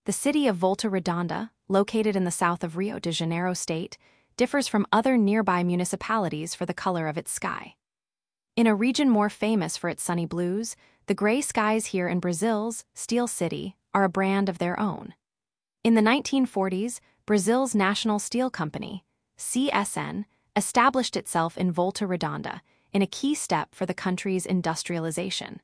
The city of Volta Redonda, located in the south of Rio de Janeiro state, differs from other nearby municipalities for the color of its sky. In a region more famous for its sunny blues, the gray skies here in Brazil's Steel City are a brand of their own. In the 1940s, Brazil's National Steel Company, CSN, established itself in Volta Redonda, in a key step for the country's industrialization.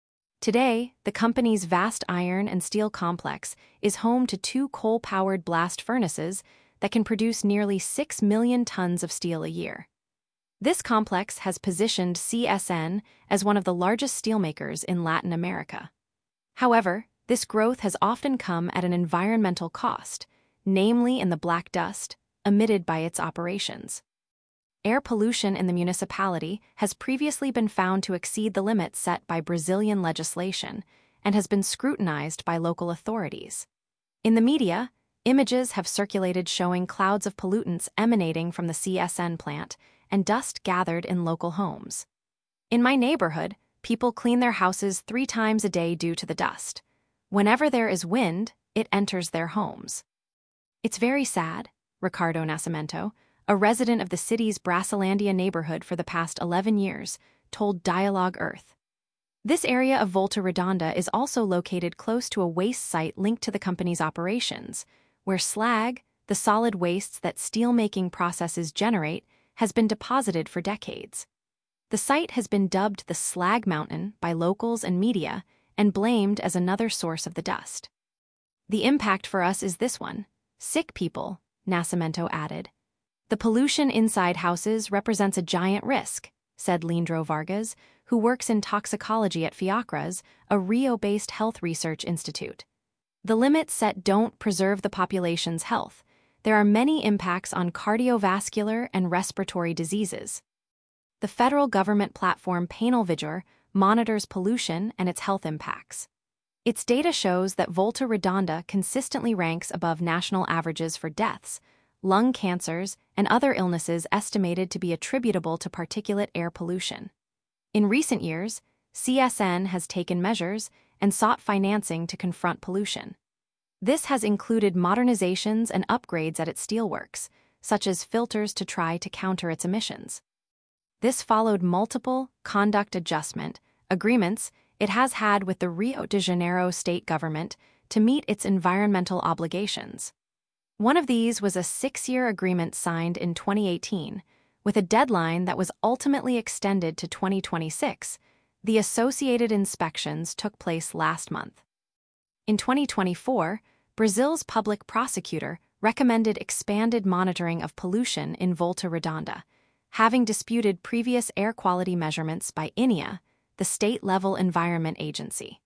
Today, the company's vast iron and steel complex is home to 2 coal-powered blast furnaces that can produce nearly 6 million tons of steel a year. This complex has positioned CSN as one of the largest steelmakers in Latin America. However, this growth has often come at an environmental cost, namely in the black dust emitted by its operations. Air pollution in the municipality has previously been found to exceed the limits set by Brazilian legislation and has been scrutinized by local authorities. In the media, images have circulated showing clouds of pollutants emanating from the CSN plant and dust gathered in local homes. In my neighborhood, people clean their houses 3 times a day due to the dust. Whenever there is wind, it enters their homes. It's very sad, Ricardo Nascimento, a resident of the city's Bracelandia neighborhood for the past 11 years, told Dialogue Earth. This area of Volta Redonda is also located close to a waste site linked to the company's operations, where slag, the solid wastes that steelmaking processes generate, has been deposited for decades. The site has been dubbed the Slag Mountain by locals and media and blamed as another source of the dust. The impact for us is this one: sick people, Nascimento added. The pollution inside houses represents a giant risk, said Leandro Vargas, who works in toxicology at Fiocruz, a Rio-based health research institute. The limits set don't preserve the population's health. There are many impacts on cardiovascular and respiratory diseases. The federal government platform Painel Vigor monitors pollution and its health impacts. Its data shows that Volta Redonda consistently ranks above national averages for deaths, lung cancers, and other illnesses estimated to be attributable to particulate air pollution. In recent years, CSN has taken measures and sought financing to confront pollution. This has included modernizations and upgrades at its steelworks, such as filters to try to counter its emissions. This followed multiple conduct adjustment agreements it has had with the Rio de Janeiro state government to meet its environmental obligations. One of these was a 6-year agreement signed in 2018, with a deadline that was ultimately extended to 2026. The associated inspections took place last month. In 2024, Brazil's public prosecutor recommended expanded monitoring of pollution in Volta Redonda, having disputed previous air quality measurements by INEA, the state-level environment agency.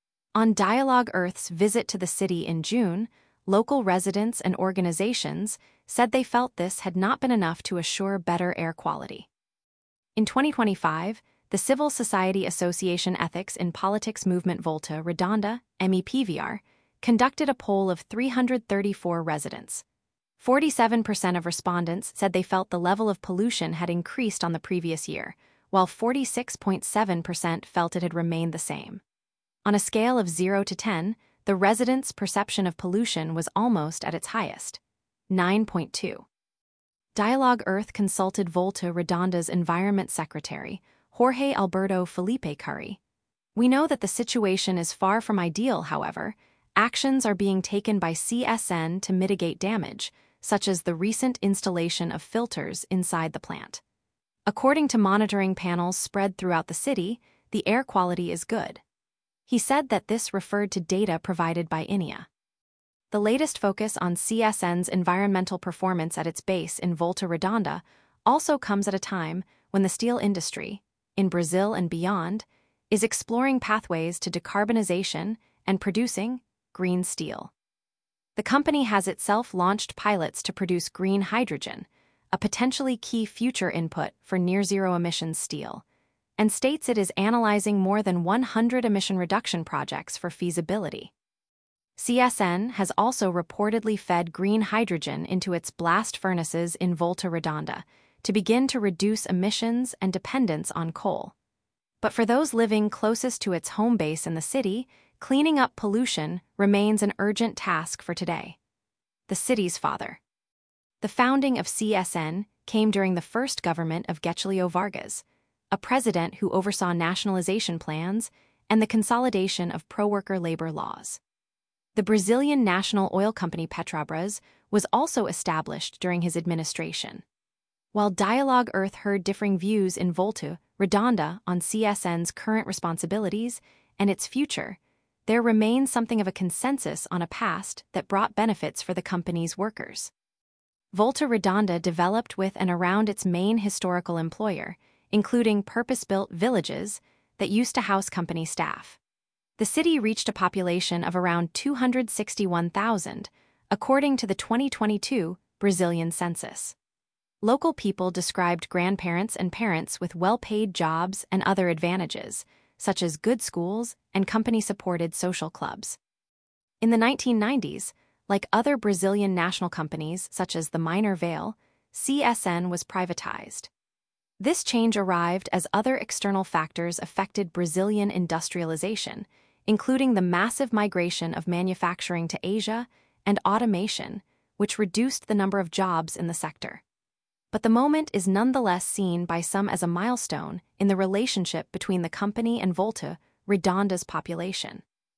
On Dialogue Earth's visit to the city in June, local residents and organizations said they felt this had not been enough to assure better air quality. In 2025, the Civil Society Association Ethics in Politics Movement Volta Redonda, MEPVR, conducted a poll of 334 residents. 47% of respondents said they felt the level of pollution had increased on the previous year, while 46.7% felt it had remained the same. On a scale of 0 to 10, the residents' perception of pollution was almost at its highest, 9.2. Dialogue Earth consulted Volta Redonda's Environment Secretary, Jorge Alberto Felipe Curry. We know that the situation is far from ideal, however. Actions are being taken by CSN to mitigate damage, such as the recent installation of filters inside the plant. According to monitoring panels spread throughout the city, the air quality is good. He said that this referred to data provided by INEA. The latest focus on CSN's environmental performance at its base in Volta Redonda also comes at a time when the steel industry, in Brazil and beyond, is exploring pathways to decarbonization and producing green steel. The company has itself launched pilots to produce green hydrogen, a potentially key future input for near-zero emissions steel, and states it is analyzing more than 100 emission reduction projects for feasibility. CSN has also reportedly fed green hydrogen into its blast furnaces in Volta Redonda to begin to reduce emissions and dependence on coal. But for those living closest to its home base in the city, cleaning up pollution remains an urgent task for today. The city's father. The founding of CSN came during the first government of Getulio Vargas, a president who oversaw nationalization plans and the consolidation of pro-worker labor laws. The Brazilian national oil company Petrobras was also established during his administration. While Dialogue Earth heard differing views in Volta Redonda on CSN's current responsibilities and its future, there remains something of a consensus on a past that brought benefits for the company's workers. Volta Redonda developed with and around its main historical employer, including purpose-built villages that used to house company staff. The city reached a population of around 261,000, according to the 2022 Brazilian census. Local people described grandparents and parents with well-paid jobs and other advantages, such as good schools and company-supported social clubs. In the 1990s, like other Brazilian national companies such as the Minor Vale, CSN was privatized. This change arrived as other external factors affected Brazilian industrialization, including the massive migration of manufacturing to Asia and automation, which reduced the number of jobs in the sector. But the moment is nonetheless seen by some as a milestone in the relationship between the company and Volta Redonda's population.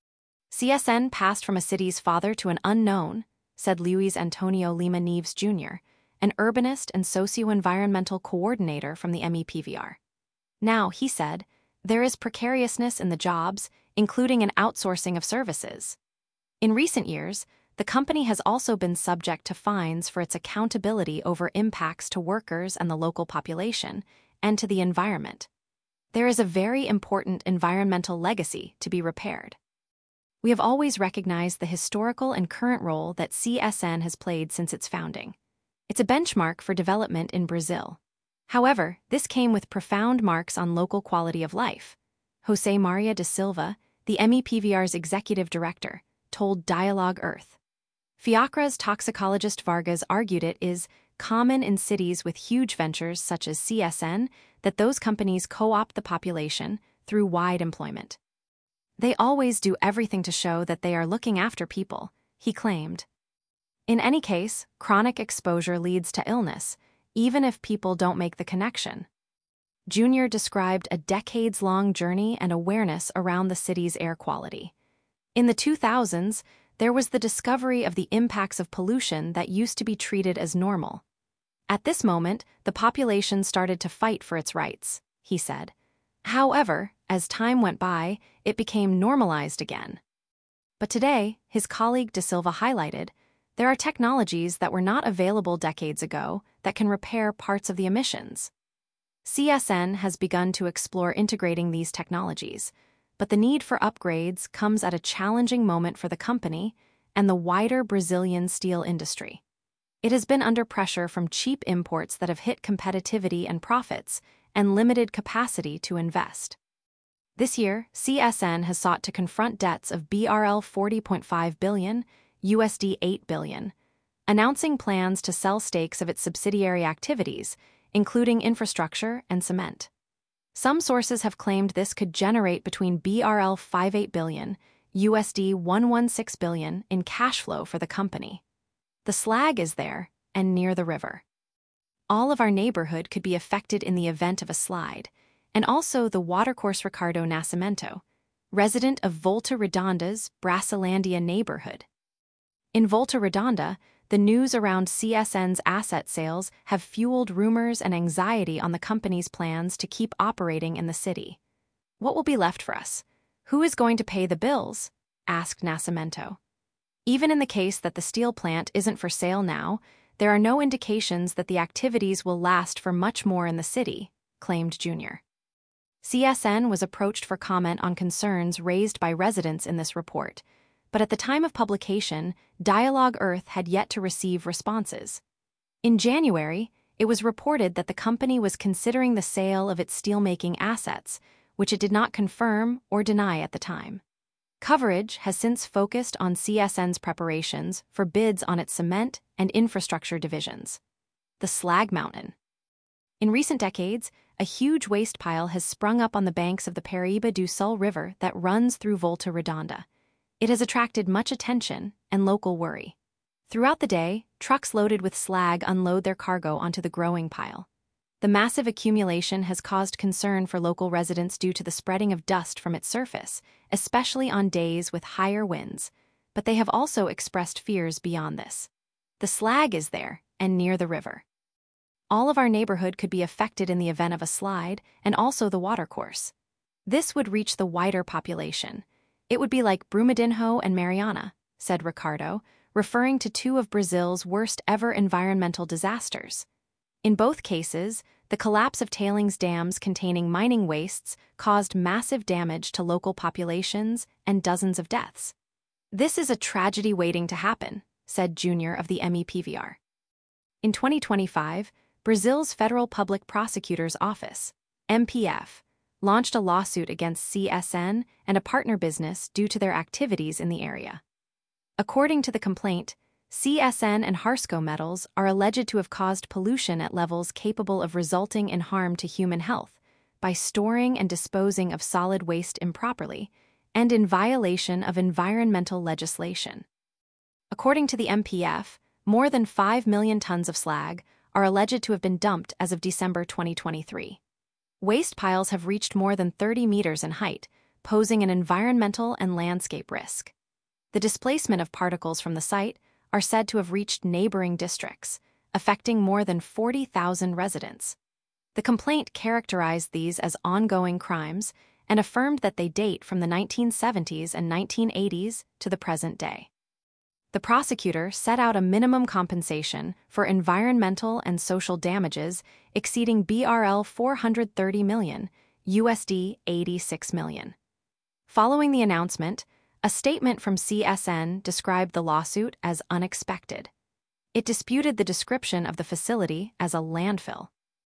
CSN passed from a city's father to an unknown, said Luiz Antonio Lima Neves Jr., an urbanist and socio-environmental coordinator from the MEPVR. Now, he said, there is precariousness in the jobs, including an outsourcing of services. In recent years, the company has also been subject to fines for its accountability over impacts to workers and the local population, and to the environment. There is a very important environmental legacy to be repaired. We have always recognized the historical and current role that CSN has played since its founding. It's a benchmark for development in Brazil. However, this came with profound marks on local quality of life. José Maria da Silva, the MEPVR's executive director, told Dialogue Earth. Fiacra's toxicologist Vargas argued it is common in cities with huge ventures such as CSN that those companies co-opt the population through wide employment. They always do everything to show that they are looking after people, he claimed. In any case, chronic exposure leads to illness, even if people don't make the connection. Junior described a decades-long journey and awareness around the city's air quality. In the 2000s, there was the discovery of the impacts of pollution that used to be treated as normal. At this moment, the population started to fight for its rights, he said. However, as time went by, it became normalized again. But today, his colleague Da Silva highlighted, there are technologies that were not available decades ago that can repair parts of the emissions. CSN has begun to explore integrating these technologies, but the need for upgrades comes at a challenging moment for the company and the wider Brazilian steel industry. It has been under pressure from cheap imports that have hit competitivity and profits and limited capacity to invest. This year, CSN has sought to confront debts of BRL 40.5 billion, USD 8 billion, announcing plans to sell stakes of its subsidiary activities, including infrastructure and cement. Some sources have claimed this could generate between BRL 58 billion, USD 116 billion in cash flow for the company. The slag is there and near the river. All of our neighborhood could be affected in the event of a slide, and also the watercourse Ricardo Nascimento, resident of Volta Redonda's Brasilândia neighborhood. In Volta Redonda, the news around CSN's asset sales have fueled rumors and anxiety on the company's plans to keep operating in the city. What will be left for us? Who is going to pay the bills? Asked Nascimento. Even in the case that the steel plant isn't for sale now, there are no indications that the activities will last for much more in the city, claimed Junior. CSN was approached for comment on concerns raised by residents in this report, but at the time of publication, Dialogue Earth had yet to receive responses. In January, it was reported that the company was considering the sale of its steelmaking assets, which it did not confirm or deny at the time. Coverage has since focused on CSN's preparations for bids on its cement and infrastructure divisions. The Slag Mountain. In recent decades, a huge waste pile has sprung up on the banks of the Paraíba do Sul River that runs through Volta Redonda. It has attracted much attention and local worry. Throughout the day, trucks loaded with slag unload their cargo onto the growing pile. The massive accumulation has caused concern for local residents due to the spreading of dust from its surface, especially on days with higher winds, but they have also expressed fears beyond this. The slag is there and near the river. All of our neighborhood could be affected in the event of a slide, and also the watercourse. This would reach the wider population. It would be like Brumadinho and Mariana, said Ricardo, referring to two of Brazil's worst ever environmental disasters. In both cases, the collapse of tailings dams containing mining wastes caused massive damage to local populations and dozens of deaths. This is a tragedy waiting to happen, said Junior of the MEPVR. In 2025, Brazil's Federal Public Prosecutor's Office, MPF, launched a lawsuit against CSN and a partner business due to their activities in the area. According to the complaint, CSN and Harsco Metals are alleged to have caused pollution at levels capable of resulting in harm to human health by storing and disposing of solid waste improperly and in violation of environmental legislation. According to the MPF, more than 5 million tons of slag are alleged to have been dumped as of December 2023. Waste piles have reached more than 30 meters in height, posing an environmental and landscape risk. The displacement of particles from the site are said to have reached neighboring districts, affecting more than 40,000 residents. The complaint characterized these as ongoing crimes and affirmed that they date from the 1970s and 1980s to the present day. The prosecutor set out a minimum compensation for environmental and social damages exceeding BRL 430 million, USD 86 million. Following the announcement, a statement from CSN described the lawsuit as unexpected. It disputed the description of the facility as a landfill.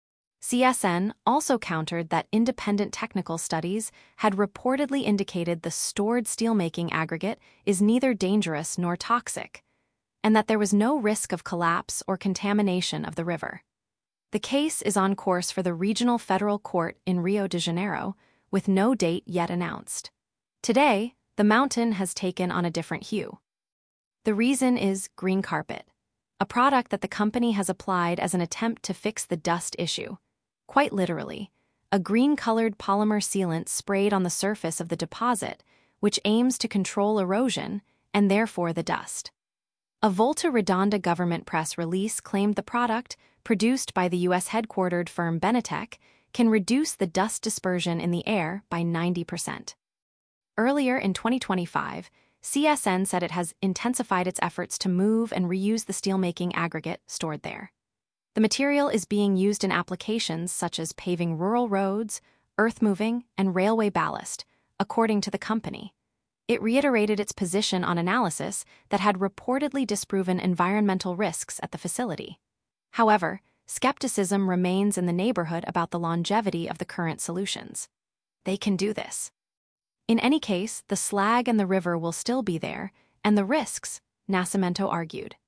CSN also countered that independent technical studies had reportedly indicated the stored steelmaking aggregate is neither dangerous nor toxic, and that there was no risk of collapse or contamination of the river. The case is on course for the Regional Federal Court in Rio de Janeiro, with no date yet announced. Today, the mountain has taken on a different hue. The reason is green carpet, a product that the company has applied as an attempt to fix the dust issue. Quite literally, a green-colored polymer sealant sprayed on the surface of the deposit, which aims to control erosion and therefore the dust. A Volta Redonda government press release claimed the product, produced by the U.S. headquartered firm Benetech, can reduce the dust dispersion in the air by 90%. Earlier in 2025, CSN said it has intensified its efforts to move and reuse the steelmaking aggregate stored there. The material is being used in applications such as paving rural roads, earth-moving, and railway ballast, according to the company. It reiterated its position on analysis that had reportedly disproven environmental risks at the facility. However, skepticism remains in the neighborhood about the longevity of the current solutions. They can do this. In any case, the slag and the river will still be there, and the risks, Nascimento argued.